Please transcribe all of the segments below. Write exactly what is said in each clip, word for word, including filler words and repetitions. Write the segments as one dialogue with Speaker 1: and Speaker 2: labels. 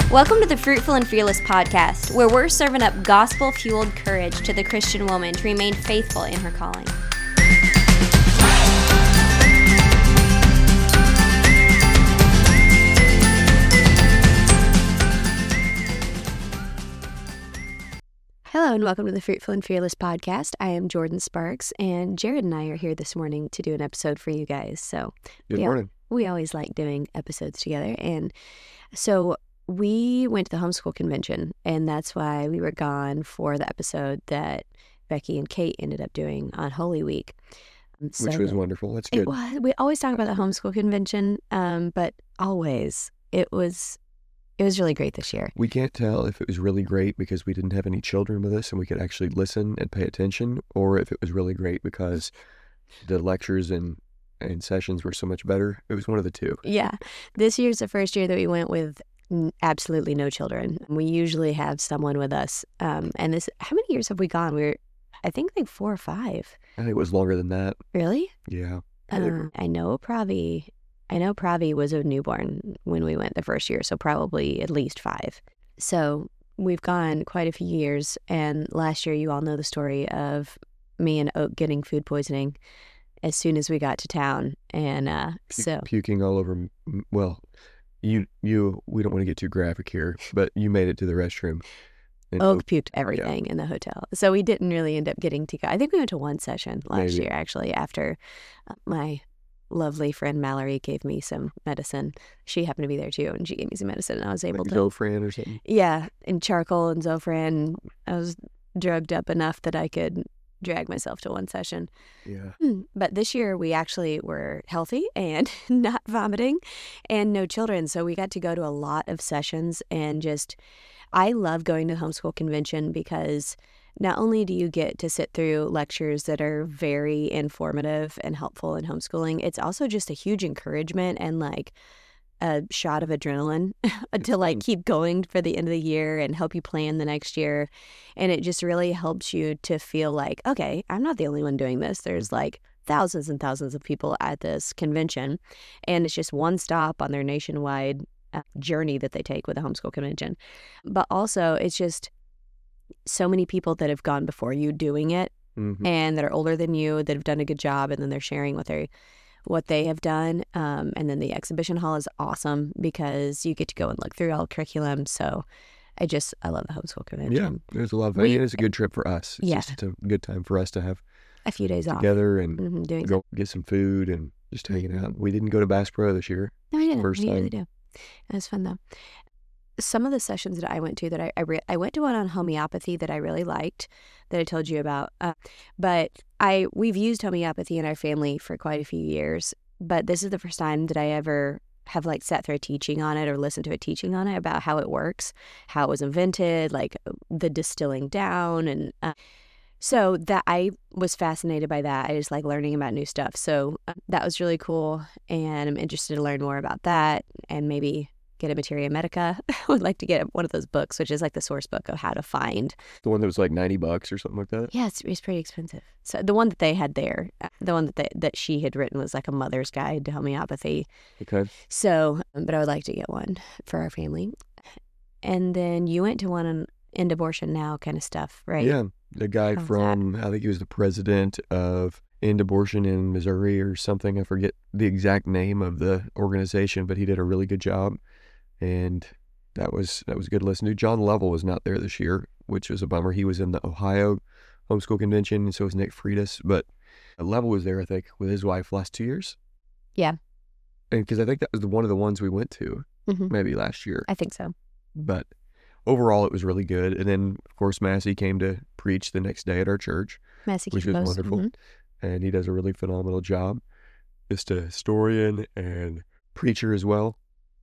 Speaker 1: Welcome to the Fruitful and Fearless podcast, where we're serving up gospel-fueled courage to the Christian woman to remain faithful in her calling. Hello and welcome to the Fruitful and Fearless podcast. I am Jordan Sparks, and Jared and I are here this morning to do an episode for you guys. So
Speaker 2: Good
Speaker 1: we,
Speaker 2: morning.
Speaker 1: We always like doing episodes together, and so we went to the homeschool convention, and that's why we were gone for the episode that Becky and Kate ended up doing on Holy Week. So
Speaker 2: Which was wonderful. That's
Speaker 1: it
Speaker 2: good.
Speaker 1: was. We always talk about the homeschool convention, um, but always it was. It was really great this year.
Speaker 2: We can't tell if it was really great because we didn't have any children with us and we could actually listen and pay attention, or if it was really great because the lectures and, and sessions were so much better. It was one of the two.
Speaker 1: Yeah. This year's the first year that we went with n- absolutely no children. We usually have someone with us. Um, and this, how many years have we gone? We were, I think like four or five.
Speaker 2: I think it was longer than that.
Speaker 1: Really?
Speaker 2: Yeah.
Speaker 1: Uh, I know Pravi, I know Pravi was a newborn when we went the first year, so probably at least five. So we've gone quite a few years, and last year you all know the story of me and Oak getting food poisoning as soon as we got to town, and uh,
Speaker 2: Pu-
Speaker 1: so
Speaker 2: Puking all over. m- Well, you, you, we don't want to get too graphic here, but you made it to the restroom. And
Speaker 1: Oak puked everything in the hotel. So we didn't really end up getting to go. I think we went to one session last
Speaker 2: Maybe.
Speaker 1: year, actually, after uh, my lovely friend Mallory gave me some medicine. She happened to be there too, and she gave me some medicine, and I was able
Speaker 2: like
Speaker 1: to.
Speaker 2: Zofran or something.
Speaker 1: Yeah, and charcoal and Zofran. I was drugged up enough that I could drag myself to one session.
Speaker 2: Yeah.
Speaker 1: Hmm. But this year we actually were healthy and not vomiting and no children. So we got to go to a lot of sessions, and just, I love going to the homeschool convention because not only do you get to sit through lectures that are very informative and helpful in homeschooling, it's also just a huge encouragement and like a shot of adrenaline to like
Speaker 2: fun.
Speaker 1: keep going for the end of the year and help you plan the next year. And it just really helps you to feel like, okay, I'm not the only one doing this. There's like thousands and thousands of people at this convention, and it's just one stop on their nationwide uh, journey that they take with the homeschool convention. But also it's just so many people that have gone before you doing it,
Speaker 2: hmm
Speaker 1: and that are older than you that have done a good job, and then they're sharing what they what they have done. Um, and then the exhibition hall is awesome because you get to go and look through all curriculum. So I just I love the homeschool
Speaker 2: Yeah.
Speaker 1: convention.
Speaker 2: There's a lot of fun.
Speaker 1: We-
Speaker 2: And it's a good trip for us. It's
Speaker 1: Yeah.
Speaker 2: just a good time for us to have
Speaker 1: A few days off.
Speaker 2: together and
Speaker 1: Mhm, doing
Speaker 2: go get some food and just hanging
Speaker 1: Mhm.
Speaker 2: out. We didn't go to Bass Pro this year.
Speaker 1: No, we didn't.
Speaker 2: First
Speaker 1: we usually
Speaker 2: time.
Speaker 1: do. It was fun though. Some of the sessions that I went to that I I, re- I went to one on homeopathy that I really liked that I told you about. Uh, but I we've used homeopathy in our family for quite a few years. But this is the first time that I ever have like sat through a teaching on it or listened to a teaching on it about how it works, how it was invented, like the distilling down, and uh, so that I was fascinated by that. I just like learning about new stuff. So uh, that was really cool, and I'm interested to learn more about that and maybe get a Materia Medica. I would like to get one of those books, which is like the source book of how to find.
Speaker 2: The one that was like ninety bucks or something like that.
Speaker 1: Yeah, it's, it's pretty expensive. So the one that they had there, uh, the one that they, that she had written was like a mother's guide to homeopathy.
Speaker 2: Okay.
Speaker 1: So, um, but I would like to get one for our family. And then you went to one on end abortion now kind of stuff, right?
Speaker 2: Yeah. The guy
Speaker 1: How's that?
Speaker 2: from, I think he was the president of End Abortion in Missouri or something. I forget the exact name of the organization, but he did a really good job. And that was that was good to listen to. John Lovell was not there this year, which was a bummer. He was in the Ohio homeschool convention, and so was Nick Freitas. But Lovell was there, I think, with his wife last two years.
Speaker 1: Yeah.
Speaker 2: And because I think that was the, one of the ones we went to,
Speaker 1: hmm
Speaker 2: maybe last year.
Speaker 1: I think so.
Speaker 2: But overall, it was really good. And then, of course, Massey came to preach the next day at our church,
Speaker 1: Massey
Speaker 2: which was
Speaker 1: Campos.
Speaker 2: wonderful.
Speaker 1: Mhm.
Speaker 2: And he does a really phenomenal job. Just a historian and preacher as well.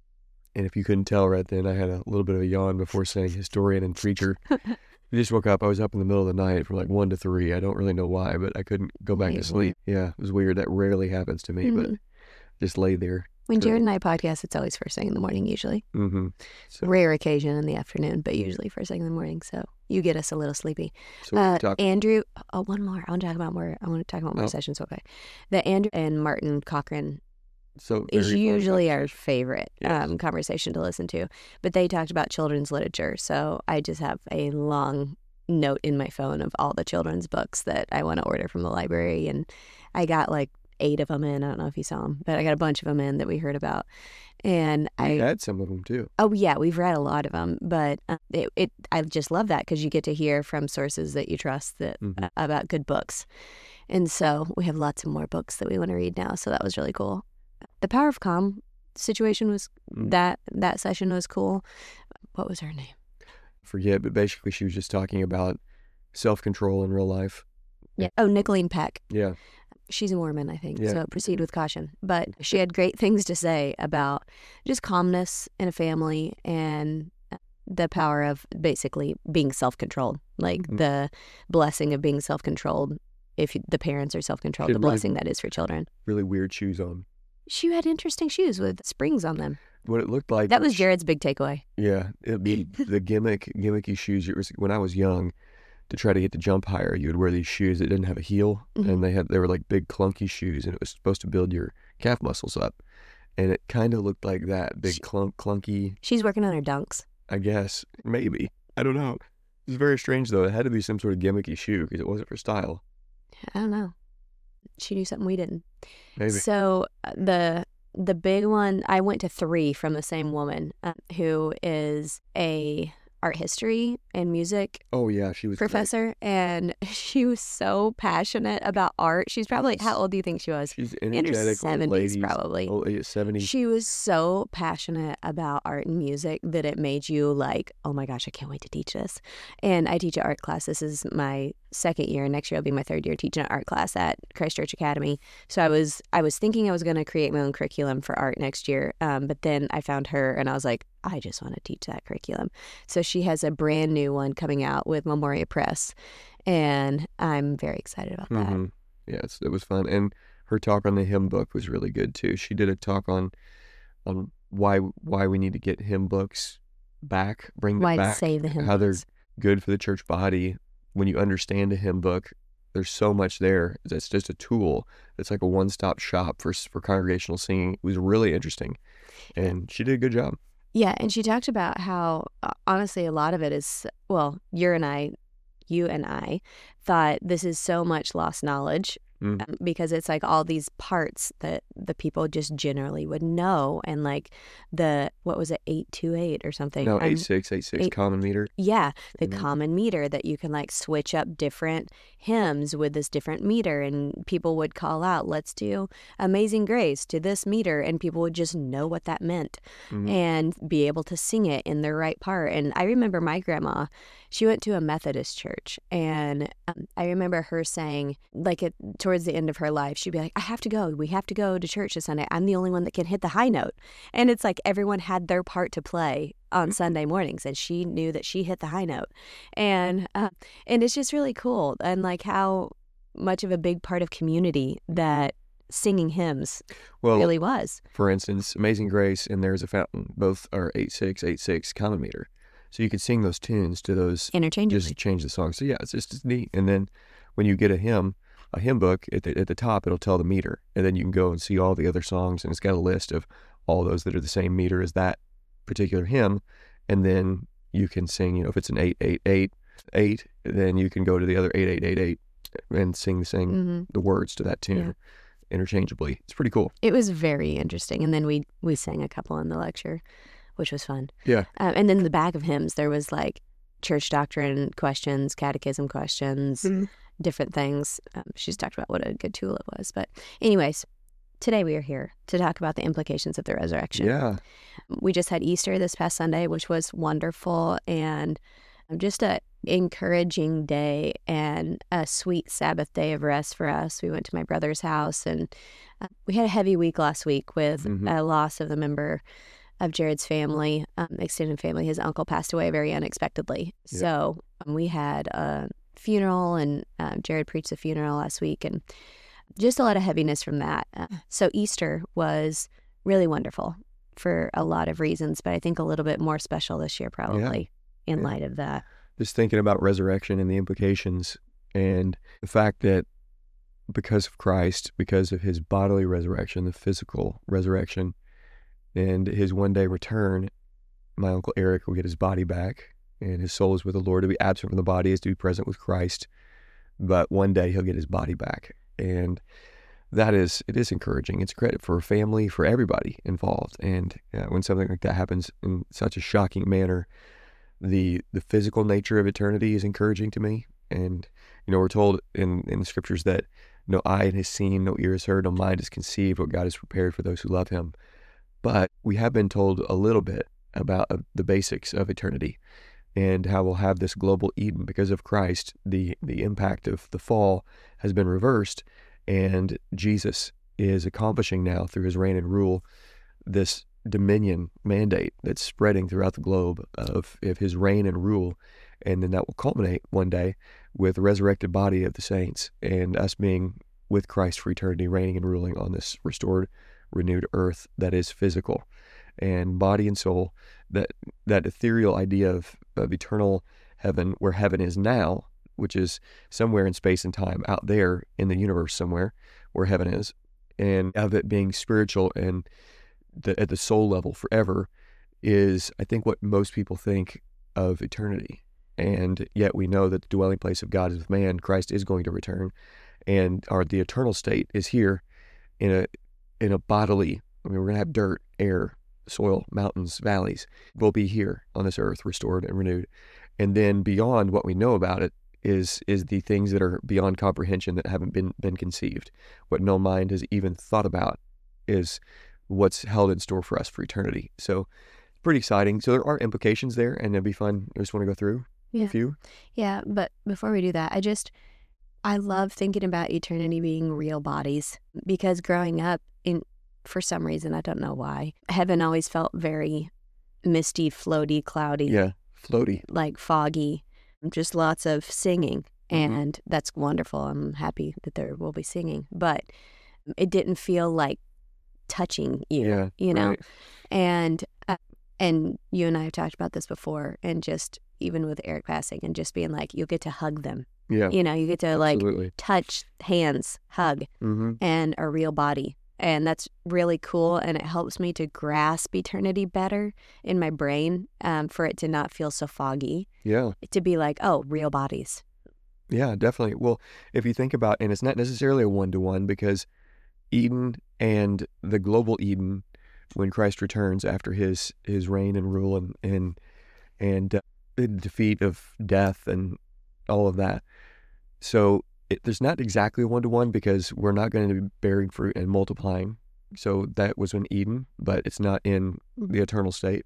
Speaker 2: And if you couldn't tell right then, I had a little bit of a yawn before saying historian and preacher. I just woke up. I was up in the middle of the night from like one to three. I don't really know why, but I couldn't go back
Speaker 1: Weird.
Speaker 2: to sleep. Yeah, it was weird. That rarely happens to me, but
Speaker 1: Mhm.
Speaker 2: just lay there.
Speaker 1: When
Speaker 2: Good.
Speaker 1: Jared and I podcast, it's always first thing in the morning usually.
Speaker 2: Mm-hmm. So,
Speaker 1: Rare occasion in the afternoon, but usually first thing in the morning. So you get us a little sleepy.
Speaker 2: so we
Speaker 1: Uh,
Speaker 2: talk.
Speaker 1: Andrew, oh, one more. I want to talk about more. I want to talk about more
Speaker 2: Oh.
Speaker 1: sessions. Okay. The Andrew and Martin Cochran
Speaker 2: So
Speaker 1: is
Speaker 2: very fun
Speaker 1: usually our
Speaker 2: conversation.
Speaker 1: favorite
Speaker 2: Yes.
Speaker 1: um, conversation to listen to. But they talked about children's literature. So I just have a long note in my phone of all the children's books that I want to order from the library. And I got like eight of them in. I don't know if you saw them, but I got a bunch of them in that we heard about. And
Speaker 2: I
Speaker 1: I,
Speaker 2: had some of them too.
Speaker 1: oh yeah, we've read a lot of them, but uh, it, it I just love that because you get to hear from sources that you trust that
Speaker 2: Mhm.
Speaker 1: uh, about good books. And so we have lots of more books that we want to read now. So that was really cool. The Power of Calm situation was
Speaker 2: Mm.
Speaker 1: that that session was cool. What was her name?
Speaker 2: Forget, but basically she was just talking about self-control in real life.
Speaker 1: Yeah. Oh, Nicolene Peck.
Speaker 2: Yeah.
Speaker 1: She's a Mormon, I think.
Speaker 2: Yeah.
Speaker 1: So proceed with caution. But she had great things to say about just calmness in a family and the power of basically being self-controlled, like
Speaker 2: Mhm.
Speaker 1: the blessing of being self-controlled. If the parents are self-controlled,
Speaker 2: She
Speaker 1: the
Speaker 2: had really-
Speaker 1: blessing that is for children.
Speaker 2: Really weird shoes on.
Speaker 1: She had interesting shoes with springs on them.
Speaker 2: What it looked like.
Speaker 1: That was
Speaker 2: sh-
Speaker 1: Jared's big takeaway.
Speaker 2: Yeah, it'd be the gimmick, gimmicky shoes. It was, when I was young, to try to get to jump higher, you would wear these shoes that didn't have a heel,
Speaker 1: Mhm.
Speaker 2: and they had they were like big clunky shoes, and it was supposed to build your calf muscles up, and it kind of looked like that, big
Speaker 1: She-
Speaker 2: clunk, clunky.
Speaker 1: She's working on her dunks.
Speaker 2: I guess maybe I don't know. It was very strange though. It had to be some sort of gimmicky shoe because it wasn't for style.
Speaker 1: I don't know. She knew something we didn't.
Speaker 2: Maybe.
Speaker 1: So uh, the the big one, I went to three from the same woman uh, who is a art history and music
Speaker 2: Oh yeah, she was great.
Speaker 1: professor, and she was so passionate about art. She's probably, how old do you think she was?
Speaker 2: She's
Speaker 1: In her
Speaker 2: energetic. old
Speaker 1: seventies,
Speaker 2: ladies,
Speaker 1: probably.
Speaker 2: Old lady, seventies.
Speaker 1: She was so passionate about art and music that it made you like, oh my gosh, I can't wait to teach this. And I teach an art class. This is my second year. Next year will be my third year teaching an art class at Christchurch Academy. So I was I was thinking I was going to create my own curriculum for art next year. Um, but then I found her and I was like, I just want to teach that curriculum. So she has a brand new one coming out with Memoria Press. And I'm very excited about that.
Speaker 2: Mm-hmm. Yes, it was fun, and her talk on the hymn book was really good too. She did a talk on on why why we need to get hymn books back, bring them
Speaker 1: Why to
Speaker 2: back,
Speaker 1: save the hymn
Speaker 2: how they're
Speaker 1: books.
Speaker 2: good for the church body. When you understand a hymn book, there's so much there. It's just a tool. It's like a one-stop shop for for congregational singing. It was really interesting, and she did a good job.
Speaker 1: Yeah, and she talked about how, uh, honestly, a lot of it is, well, you and I, you and I thought this is so much lost knowledge
Speaker 2: Mm.
Speaker 1: um, because it's like all these parts that the people just generally would know. And like the, what was it, eight two eight or something?
Speaker 2: No,
Speaker 1: I'm-
Speaker 2: eight six eight six
Speaker 1: eight-
Speaker 2: common meter.
Speaker 1: Yeah, the
Speaker 2: Mhm.
Speaker 1: common meter that you can like switch up different hymns with this different meter, and people would call out, let's do Amazing Grace to this meter, and people would just know what that meant
Speaker 2: Mhm.
Speaker 1: and be able to sing it in the right part. And I remember my grandma, she went to a Methodist church, and um, I remember her saying, like at, towards the end of her life, she'd be like, I have to go. We have to go to church this Sunday. I'm the only one that can hit the high note. And it's like everyone had their part to play on Sunday mornings, and she knew that she hit the high note. And uh, and it's just really cool, and like how much of a big part of community that singing hymns
Speaker 2: Well,
Speaker 1: really was.
Speaker 2: for instance, Amazing Grace and There's a Fountain, both are eight six eight six common meter. So you could sing those tunes to those
Speaker 1: Interchangeably.
Speaker 2: just to change the song. So yeah, it's just it's neat. And then when you get a hymn, a hymn book, at the, at the top, it'll tell the meter. And then you can go and see all the other songs, and it's got a list of all those that are the same meter as that particular hymn. And then you can sing, you know, if it's an eight eight eight eight, then you can go to the other eight eight eight eight and sing, sing
Speaker 1: hmm
Speaker 2: the words to that tune
Speaker 1: Yeah.
Speaker 2: interchangeably. It's pretty cool.
Speaker 1: It was very interesting. And then we we sang a couple in the lecture, which was fun.
Speaker 2: Yeah.
Speaker 1: Um, and then the back of hymns, there was like church doctrine questions, catechism questions,
Speaker 2: Mhm.
Speaker 1: different things. Um, she's talked about what a good tool it was. But anyways, today we are here to talk about the implications of the resurrection.
Speaker 2: Yeah.
Speaker 1: We just had Easter this past Sunday, which was wonderful, and just a encouraging day and a sweet Sabbath day of rest for us. We went to my brother's house, and uh, we had a heavy week last week with
Speaker 2: Mhm.
Speaker 1: a loss of a member of Jared's family, um, extended family. His uncle passed away very unexpectedly.
Speaker 2: Yeah.
Speaker 1: So um, we had a funeral, and uh, Jared preached the funeral last week, and just a lot of heaviness from that. Uh, so Easter was really wonderful for a lot of reasons, but I think a little bit more special this year probably in
Speaker 2: Yeah.
Speaker 1: light of that.
Speaker 2: Just thinking about resurrection and the implications, and the fact that because of Christ, because of his bodily resurrection, the physical resurrection, and his one day return, my Uncle Eric will get his body back, and his soul is with the Lord. To be absent from the body is to be present with Christ, but one day he'll get his body back. And that is, it is encouraging. It's credit for a family, for everybody involved. And uh, when something like that happens in such a shocking manner, the the physical nature of eternity is encouraging to me. And, you know, we're told in, in the scriptures that no eye has seen, no ear has heard, no mind has conceived what God has prepared for those who love him. But we have been told a little bit about uh, the basics of eternity and how we'll have this global Eden because of Christ. The, the impact of the fall has been reversed, and Jesus is accomplishing now through his reign and rule this dominion mandate that's spreading throughout the globe of, of his reign and rule. And then that will culminate one day with the resurrected body of the saints and us being with Christ for eternity, reigning and ruling on this restored, renewed earth that is physical and body and soul. That that ethereal idea of, of eternal heaven, where heaven is now, which is somewhere in space and time out there in the universe somewhere where heaven is, and of it being spiritual and the, at the soul level forever, is I think what most people think of eternity. And yet we know that the dwelling place of God is with man. Christ is going to return, and our the eternal state is here in a in a bodily. I mean, we're going to have dirt, air, soil, mountains, valleys. We'll be here on this earth, restored and renewed. And then beyond what we know about it is is the things that are beyond comprehension, that haven't been been conceived. What no mind has even thought about is what's held in store for us for eternity. So pretty exciting. So there are implications there, and it'd be fun. I just want to go through
Speaker 1: Yeah.
Speaker 2: a few.
Speaker 1: Yeah, but before we do that, I just, I love thinking about eternity being real bodies, because growing up, in for some reason, I don't know why, heaven always felt very misty, floaty, cloudy,
Speaker 2: Yeah, floaty.
Speaker 1: like foggy, just lots of singing. And that's wonderful. I'm happy that there will be singing, but it didn't feel like touching you,
Speaker 2: Yeah,
Speaker 1: you know?
Speaker 2: right.
Speaker 1: And, uh, and you and I have talked about this before, and just even with Eric passing, and just being like, you'll get to hug them.
Speaker 2: Yeah,
Speaker 1: You know, you get to like
Speaker 2: absolutely.
Speaker 1: touch hands, hug,
Speaker 2: Mm-hmm.
Speaker 1: and a real body. And that's really cool. And it helps me to grasp eternity better in my brain, um, for it to not feel so foggy,
Speaker 2: Yeah,
Speaker 1: to be like, oh, real bodies.
Speaker 2: yeah, definitely. Well, if you think about, and it's not necessarily a one-to-one, because Eden and the global Eden, when Christ returns after his his reign and rule and and and uh, the defeat of death and all of that. So it, there's not exactly one to one, because we're not going to be bearing fruit and multiplying. So that was in Eden, but it's not in the eternal state.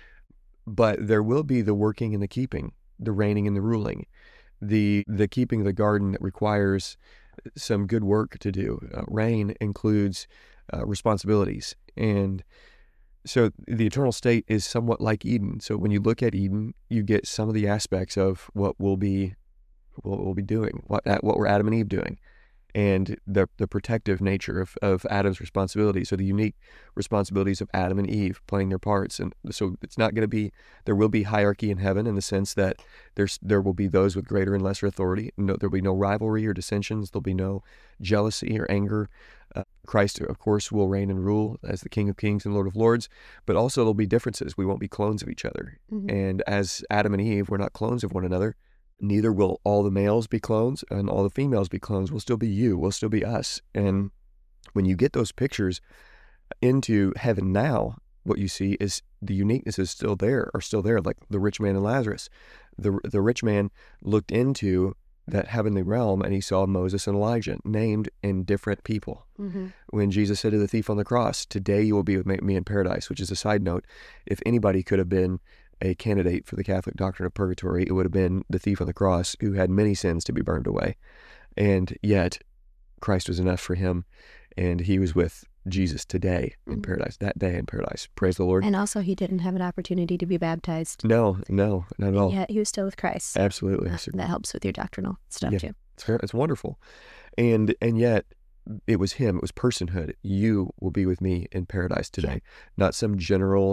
Speaker 2: But there will be the working and the keeping, the reigning and the ruling, the the keeping of the garden that requires some good work to do. Uh, reign includes uh, responsibilities, and so the eternal state is somewhat like Eden. So when you look at Eden, you get some of the aspects of what we'll be, what we'll be doing, what what were Adam and Eve doing, and the the protective nature of, of Adam's responsibilities, so the unique responsibilities of Adam and Eve playing their parts. And so it's not going to be, there will be hierarchy in heaven, in the sense that there's there will be those with greater and lesser authority. No, there'll be no rivalry or dissensions. There'll be no jealousy or anger. Uh, Christ, of course, will reign and rule as the King of Kings and Lord of Lords, but also there'll be differences. We won't be clones of each other.
Speaker 1: Mhm.
Speaker 2: And as Adam and Eve, we're not clones of one another. Neither will all the males be clones and all the females be clones. We'll still be you. We'll still be us. And when you get those pictures into heaven now, what you see is the uniqueness is still there, are still there, like the rich man and Lazarus. The, the rich man looked into that heavenly realm, and he saw Moses and Elijah named in different people.
Speaker 1: Mm-hmm.
Speaker 2: When Jesus said to the thief on the cross, today you will be with me in paradise, which is a side note. If anybody could have been a candidate for the Catholic doctrine of purgatory, it would have been the thief on the cross, who had many sins to be burned away. And yet Christ was enough for him, and he was with Jesus today in
Speaker 1: Mhm.
Speaker 2: paradise, that day in paradise. Praise the Lord.
Speaker 1: And also, he didn't have an opportunity to be baptized.
Speaker 2: No, no, not at all.
Speaker 1: Yet he was still with Christ.
Speaker 2: Absolutely.
Speaker 1: Uh, that helps with your doctrinal stuff
Speaker 2: Yeah.
Speaker 1: too.
Speaker 2: It's, fair- it's wonderful. And and yet it was him, it was personhood. You will be with me in paradise today. Not some general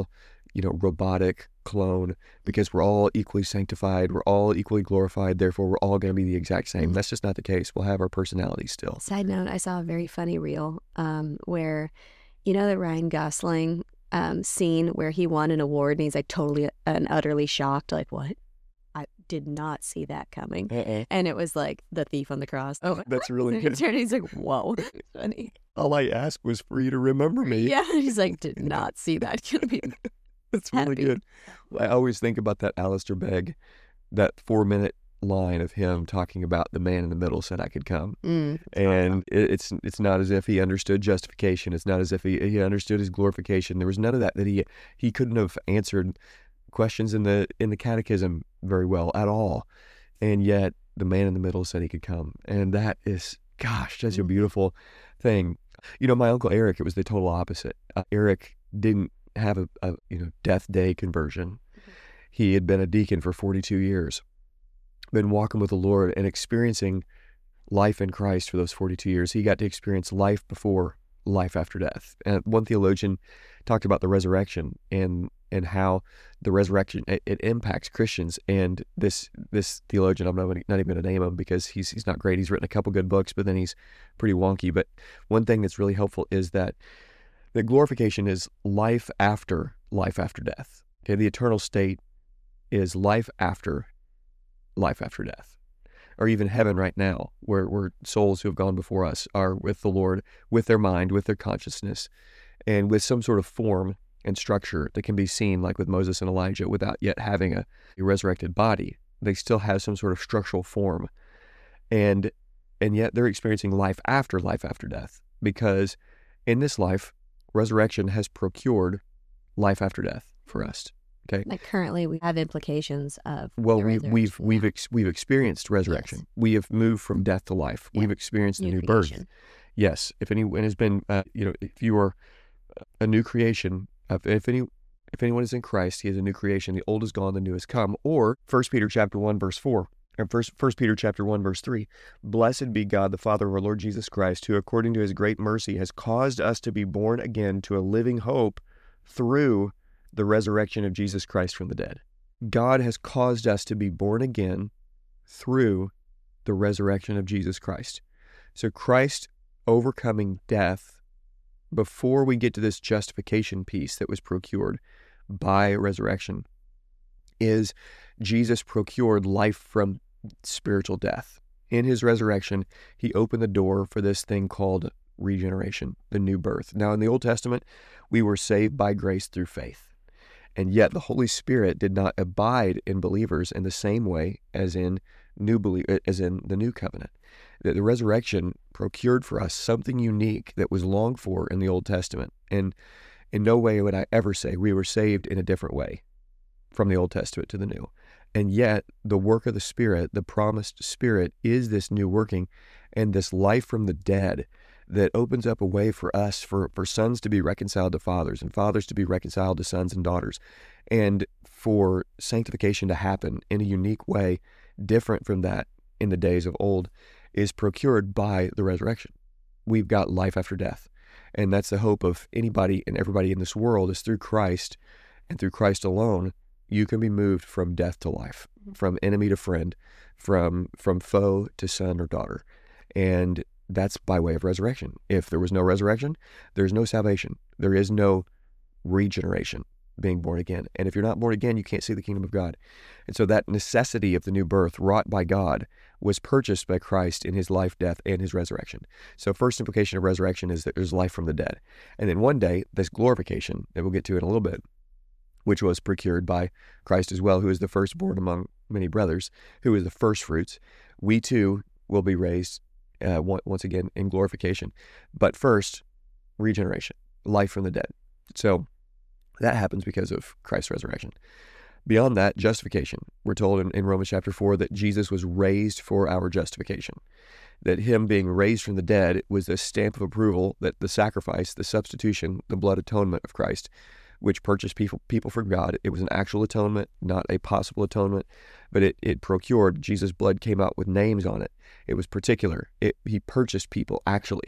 Speaker 2: you know, robotic clone because we're all equally sanctified, we're all equally glorified, therefore we're all going to be the exact same. That's just not the case. We'll have our personalities still.
Speaker 1: Side note, I saw a very funny reel um, where, you know, the Ryan Gosling um, scene where he won an award and he's like totally and utterly shocked, like, what? I did not see that coming.
Speaker 2: Uh-uh.
Speaker 1: And it was like the thief on the cross. Oh,
Speaker 2: That's really good.
Speaker 1: And he's like, whoa, that's funny.
Speaker 2: All I asked was for you to remember me.
Speaker 1: Yeah, he's like, did not see that coming.
Speaker 2: That's really
Speaker 1: Happy.
Speaker 2: good. I always think about that Alistair Begg, that four-minute line of him talking about the man in the middle said I could come.
Speaker 1: Mm.
Speaker 2: And it, it's it's not as if he understood justification. It's not as if he, he understood his glorification. There was none of that, that he he couldn't have answered questions in the in the catechism very well at all. And yet the man in the middle said he could come. And that is, gosh, such a beautiful thing. You know, my Uncle Eric, it was the total opposite. Uh, Eric didn't have a, a you know death day conversion. Mm-hmm. He had been a deacon for forty-two years, been walking with the Lord and experiencing life in Christ for those forty-two years. He got to experience life before life after death. And one theologian talked about the resurrection and and how the resurrection it, it impacts Christians. And this this theologian, I'm not, not even going to name him because he's he's not great. He's written a couple good books, but then he's pretty wonky. But one thing that's really helpful is that that glorification is life after life after death. Okay, the eternal state is life after life after death, or even heaven right now, where, where souls who have gone before us are with the Lord, with their mind, with their consciousness, and with some sort of form and structure that can be seen, like with Moses and Elijah, without yet having a, a resurrected body. They still have some sort of structural form, and and yet they're experiencing life after life after death, because in this life, resurrection has procured life after death for us. Okay.
Speaker 1: Like currently, we have implications of
Speaker 2: well,
Speaker 1: the
Speaker 2: we,
Speaker 1: resurrection.
Speaker 2: we've we've ex, we've experienced resurrection.
Speaker 1: Yes.
Speaker 2: We have moved from death to life.
Speaker 1: Yeah.
Speaker 2: We've experienced
Speaker 1: New
Speaker 2: a new
Speaker 1: creation.
Speaker 2: birth. Yes. If anyone has been, uh, you know, if you are a new creation, uh, if any, if anyone is in Christ, he is a new creation. The old is gone, the new has come. Or First Peter chapter one verse four. Or First First Peter chapter one verse three. Blessed be God, the Father of our Lord Jesus Christ, who according to his great mercy has caused us to be born again to a living hope through the resurrection of Jesus Christ from the dead. God has caused us to be born again through the resurrection of Jesus Christ. So Christ overcoming death before we get to this justification piece that was procured by resurrection is Jesus procured life from spiritual death. In his resurrection, he opened the door for this thing called regeneration, the new birth. Now, in the Old Testament, we were saved by grace through faith. And yet the Holy Spirit did not abide in believers in the same way as in new belie- as in the new covenant. That the resurrection procured for us something unique that was longed for in the Old Testament. And in no way would I ever say we were saved in a different way from the Old Testament to the new. And yet the work of the Spirit, the promised Spirit, is this new working and this life from the dead that opens up a way for us, for, for sons to be reconciled to fathers and fathers to be reconciled to sons and daughters, and for sanctification to happen in a unique way, different from that in the days of old, is procured by the resurrection. We've got life after death. And that's the hope of anybody and everybody in this world, is through Christ and through Christ alone, you can be moved from death to life, from enemy to friend, from from foe to son or daughter. And that's by way of resurrection. If there was no resurrection, there's no salvation. There is no regeneration, being born again. And if you're not born again, you can't see the kingdom of God. And so that necessity of the new birth wrought by God was purchased by Christ in his life, death, and his resurrection. So first implication of resurrection is that there's life from the dead. And then one day, this glorification, that we'll get to in a little bit, which was procured by Christ as well, who is the firstborn among many brothers, who is the first fruits, we too will be raised Uh, once again in glorification. But first, regeneration, life from the dead. So that happens because of Christ's resurrection. Beyond that, justification. We're told in, in Romans chapter four that Jesus was raised for our justification. That him being raised from the dead was the stamp of approval that the sacrifice, the substitution, the blood atonement of Christ, which purchased people people from God. It was an actual atonement, not a possible atonement, but it, it procured. Jesus' blood came out with names on it. It was particular. It, he purchased people, actually.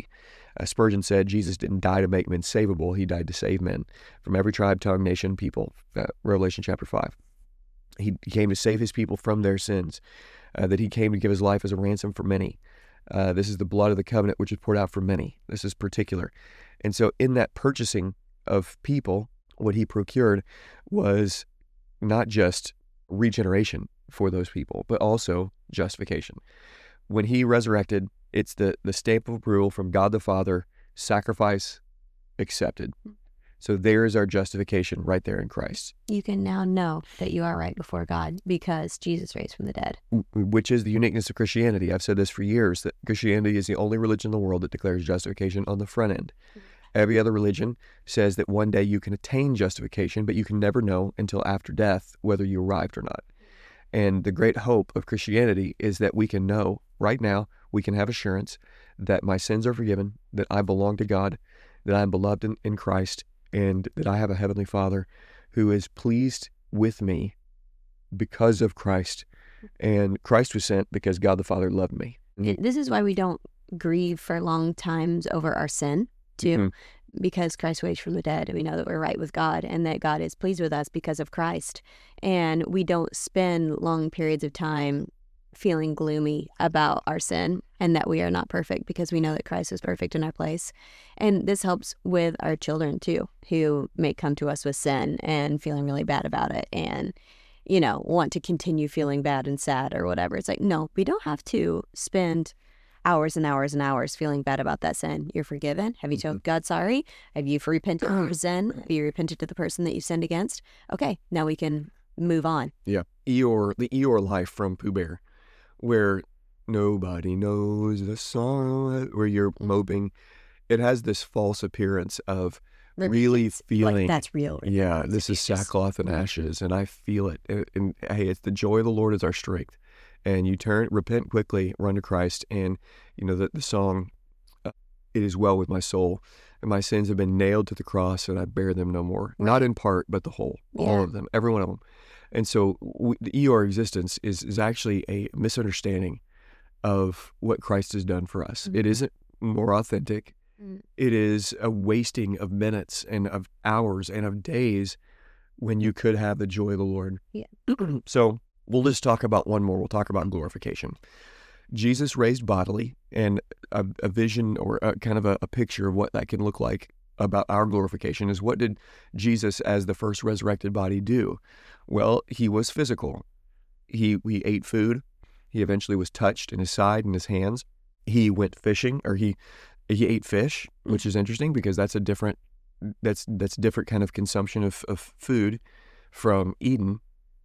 Speaker 2: Uh, Spurgeon said Jesus didn't die to make men savable. He died to save men from every tribe, tongue, nation, people. Uh, Revelation chapter five. He, he came to save his people from their sins, uh, that he came to give his life as a ransom for many. Uh, this is the blood of the covenant which is poured out for many. This is particular. And so in that purchasing of people, what he procured was not just regeneration for those people, but also justification. When he resurrected, it's the, the stamp of approval from God the Father, sacrifice accepted. So there is our justification right there in Christ.
Speaker 1: You can now know that you are right before God because Jesus raised from the dead.
Speaker 2: Which is the uniqueness of Christianity. I've said this for years, that Christianity is the only religion in the world that declares justification on the front end. Mm-hmm. Every other religion says that one day you can attain justification, but you can never know until after death whether you arrived or not. And the great hope of Christianity is that we can know right now, we can have assurance that my sins are forgiven, that I belong to God, that I'm beloved in, in Christ, and that I have a heavenly Father who is pleased with me because of Christ. And Christ was sent because God the Father loved me.
Speaker 1: This is why we don't grieve for long times over our sin, too, mm-hmm. because Christ raised from the dead. We know that we're right with God and that God is pleased with us because of Christ. And we don't spend long periods of time feeling gloomy about our sin and that we are not perfect because we know that Christ was perfect in our place. And this helps with our children too, who may come to us with sin and feeling really bad about it and, you know, want to continue feeling bad and sad or whatever. It's like, no, we don't have to spend hours and hours and hours feeling bad about that sin. You're forgiven. Have you told God sorry? Have you repented for sin? Have you repented to the person that you sinned against? Okay, now we can move on.
Speaker 2: Yeah. Eeyore, the Eeyore life from Pooh Bear, where nobody knows the song, where you're moping. It has this false appearance of really feeling
Speaker 1: like that's real. Right?
Speaker 2: Yeah, this is sackcloth and ashes, and I feel it. And, and hey, it's the joy of the Lord is our strength. And you turn, repent quickly, run to Christ, and you know the the song, uh, "It is well with my soul, and my sins have been nailed to the cross, and I bear them no more." Right. Not in part, but the whole, yeah. all of them, every one of them. And so we, the Eeyore existence is, is actually a misunderstanding of what Christ has done for us. Mm-hmm. It isn't more authentic. Mm-hmm. It is a wasting of minutes and of hours and of days when you could have the joy of the Lord.
Speaker 1: Yeah.
Speaker 2: So we'll just talk about one more. We'll talk about glorification. Jesus raised bodily, and a, a vision or a, kind of a, a picture of what that can look like about our glorification is, what did Jesus as the first resurrected body do? Well, he was physical. He he ate food. He eventually was touched in his side and his hands. He went fishing, or he he ate fish, which is interesting because that's a different that's that's different kind of consumption of, of food from Eden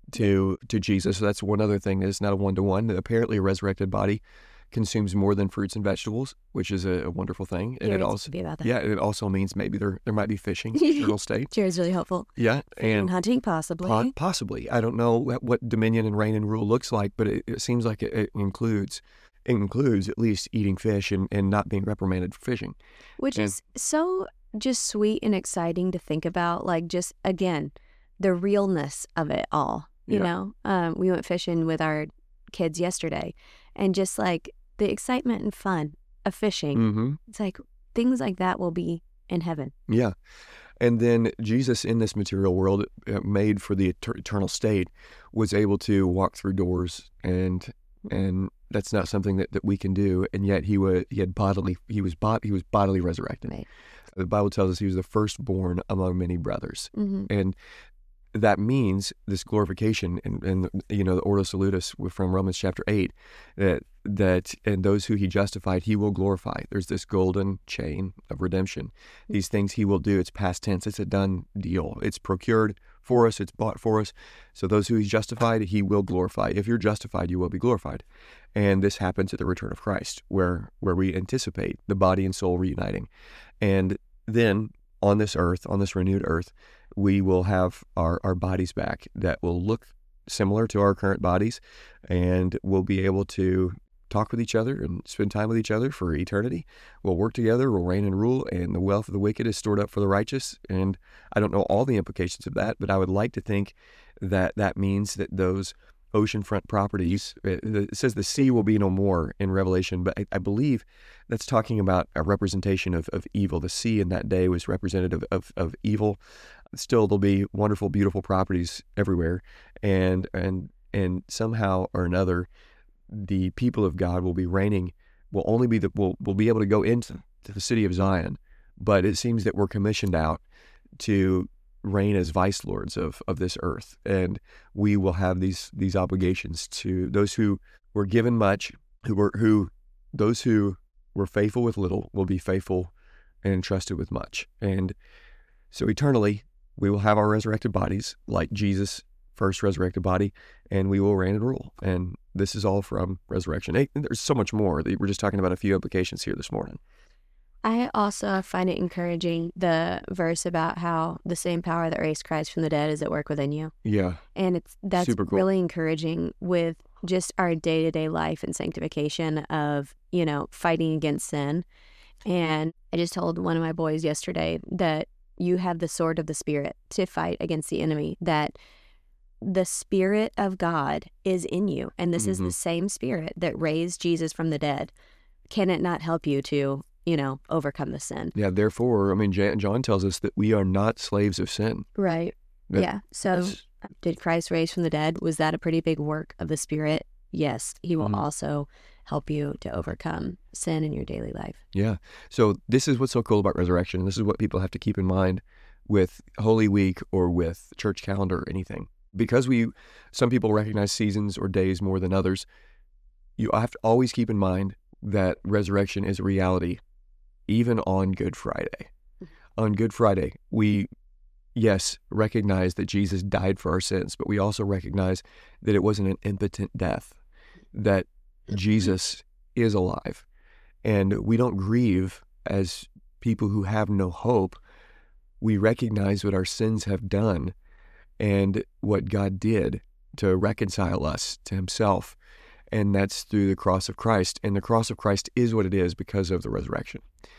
Speaker 2: to to Jesus. So that's one other thing, that it's not a one to one. Apparently, a resurrected body consumes more than fruits and vegetables, which is a, a wonderful thing. And
Speaker 1: Jared's
Speaker 2: it also
Speaker 1: be about that.
Speaker 2: yeah, it also means maybe there there might be fishing in eternal state.
Speaker 1: Jared's really helpful.
Speaker 2: Yeah,
Speaker 1: and,
Speaker 2: and
Speaker 1: hunting possibly.
Speaker 2: Po- possibly. I don't know what, what dominion and reign and rule looks like, but it, it seems like it, it includes it includes at least eating fish and, and not being reprimanded for fishing.
Speaker 1: Which
Speaker 2: and,
Speaker 1: is so just sweet and exciting to think about, like just, again, the realness of it all. You
Speaker 2: yeah.
Speaker 1: know, um, we went fishing with our kids yesterday, and just like the excitement and fun of fishing,
Speaker 2: mm-hmm.
Speaker 1: it's like things like that will be in heaven.
Speaker 2: Yeah. And then Jesus in this material world, uh, made for the et- eternal state, was able to walk through doors, and and that's not something that, that we can do. And yet he was he had bodily he was bod- he was bodily resurrected.
Speaker 1: Right.
Speaker 2: The Bible tells us he was the firstborn among many brothers,
Speaker 1: mm-hmm.
Speaker 2: and that means this glorification, and, and you know the Ordo Salutis from Romans chapter eight, that that and those who he justified he will glorify. There's this golden chain of redemption. These things he will do. It's past tense. It's a done deal. It's procured for us. It's bought for us. So those who he's justified, he will glorify. If you're justified, you will be glorified. And this happens at the return of Christ, where where we anticipate the body and soul reuniting, and then on this earth, on this renewed earth, we will have our, our bodies back that will look similar to our current bodies, and we'll be able to talk with each other and spend time with each other for eternity. We'll work together, we'll reign and rule, and the wealth of the wicked is stored up for the righteous. And I don't know all the implications of that, but I would like to think that that means that those oceanfront properties. It, it says the sea will be no more in Revelation, but I, I believe that's talking about a representation of, of evil. The sea in that day was representative of, of evil. Still, there'll be wonderful, beautiful properties everywhere, and and and somehow or another, the people of God will be reigning. Will only be the will will be able to go into to the city of Zion, but it seems that we're commissioned out to reign as vice lords of, of this earth, and we will have these these obligations to those who were given much, who were who those who were faithful with little will be faithful and entrusted with much. And so eternally we will have our resurrected bodies like Jesus' first resurrected body, and we will reign and rule. And this is all from Resurrection eight. And there's so much more. We're just talking about a few implications here this morning.
Speaker 1: I also find it encouraging, the verse about how the same power that raised Christ from the dead is at work within you.
Speaker 2: Yeah.
Speaker 1: And it's that's
Speaker 2: Super cool.
Speaker 1: really encouraging with just our day-to-day life and sanctification of, you know, fighting against sin. And I just told one of my boys yesterday that you have the sword of the Spirit to fight against the enemy, that the Spirit of God is in you. And this mm-hmm. is the same Spirit that raised Jesus from the dead. Can it not help you to, you know, overcome the sin?
Speaker 2: Yeah, therefore, I mean, John tells us that we are not slaves of sin.
Speaker 1: Right. That, yeah. So did Christ raise from the dead? Was that a pretty big work of the Spirit? Yes. He will mm-hmm. also help you to overcome sin in your daily life.
Speaker 2: Yeah. So this is what's so cool about resurrection. This is what people have to keep in mind with Holy Week or with church calendar or anything. Because we, some people recognize seasons or days more than others, you have to always keep in mind that resurrection is a reality, even on Good Friday. On Good Friday, we, yes, recognize that Jesus died for our sins, but we also recognize that it wasn't an impotent death, that Jesus is alive. And we don't grieve as people who have no hope. We recognize what our sins have done and what God did to reconcile us to himself. And that's through the cross of Christ. And the cross of Christ is what it is because of the resurrection.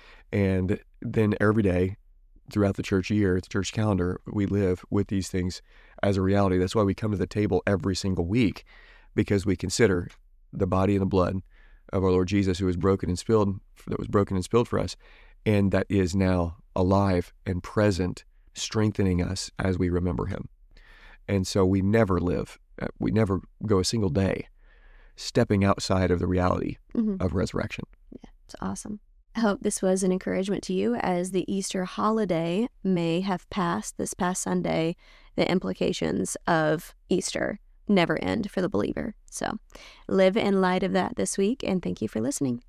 Speaker 2: And then every day throughout the church year, the church calendar, we live with these things as a reality. That's why we come to the table every single week, because we consider the body and the blood of our Lord Jesus, who was broken and spilled, that was broken and spilled for us, and that is now alive and present, strengthening us as we remember him. And so we never live, we never go a single day stepping outside of the reality mm-hmm. of resurrection.
Speaker 1: Yeah, it's awesome. I hope this was an encouragement to you as the Easter holiday may have passed this past Sunday. The implications of Easter never end for the believer. So live in light of that this week, and thank you for listening.